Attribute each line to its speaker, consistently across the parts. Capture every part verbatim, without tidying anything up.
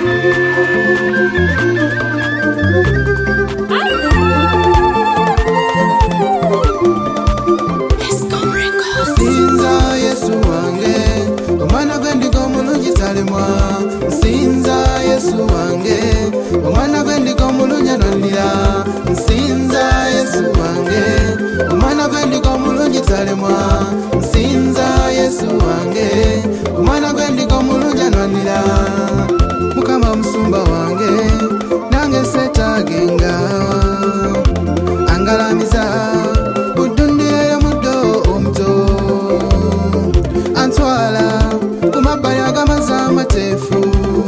Speaker 1: Sinza Yesu wange omwana gwe ndigo mulungi talemwa. Sinza Yesu wange omwana gwe ndigo mulungi ananira. Sinza Yesu wange omwana gwe ndigo mulungi talemwa. Sinza Yesu wange omwana gwe ndigo mulungi ananira. Mukama musumba wange nange setagenga angalamiza budundiye muddo omuto antwala kumabbali ag'amazzi amateefu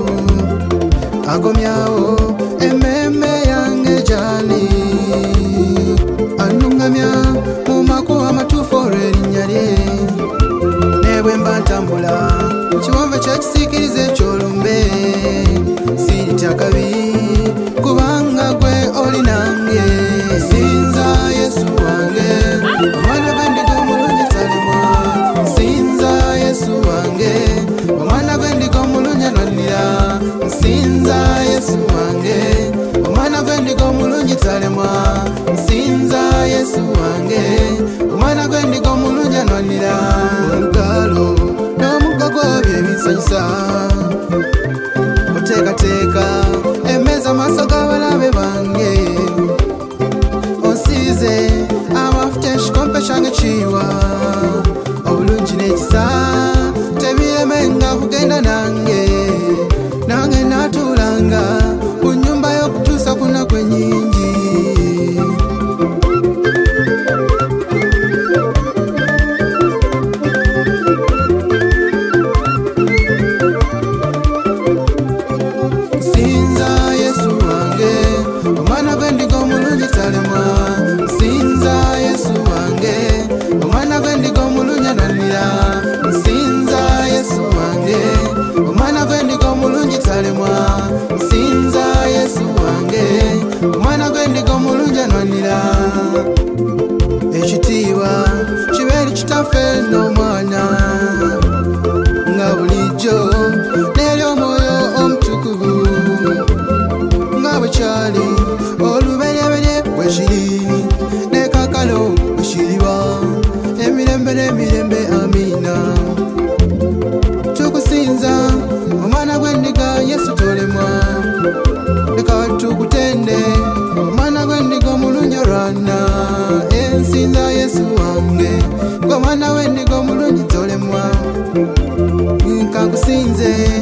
Speaker 1: agomyawo emmeme yange gyali annungamya mu makubo amatuufu olw'erinnya lye ne bwe mba ntambula kiwonvu kyekisiikiriza ekyolumbe siritya kabi kubanga gwe oli nange. Sinza Yesu wange omwana gwe ndigo mulungi talemwa. Sinza Yesu wange omwana gwe ndigo mulungi ananira. Sinza Yesu wange omwana gwe ndigo mulungi talemwa. Sinza Yesu wange omwana gwe ndigo mulungi ananira. Olugalo n'omugogo bye binsanyusa oteekateeka emmeza amaaso g'abalabe bange. Onsiize amafuta ekikompe kyange kiyiwa obulungi n'ekisa tebiremenga kugenda nange. Nange naatuulanga ku nnyumba y'okutuusa ku nnaku ennyingi. Sinza Yesu wange omwana gwe ndigo mulungi talemwa. Sinza Yesu wange omwana gwe ndigo mulungi ananira. Sinza Yesu wange omwana gwe ndigo mulungi talemwa. Sinza Yesu wange omwana gwe ndigo mulungi ananira. Ekitiibwa kibeeri kitaffe n'omwana nga bulijjo n'eri omwoyo omutukuvu nga bwe kyali olubereberye bwe kiri ne kaakano bwe kiriba emirembe n'emirembe. Amiina. Tukusinza omwana gw'endiga Yesu tolemwa. Leka tukutende omwana gw'endiga omulungi olwana. Ensinza Yesu wange ng'omwana w'endiga omulungi tolemwa. Nkakusinze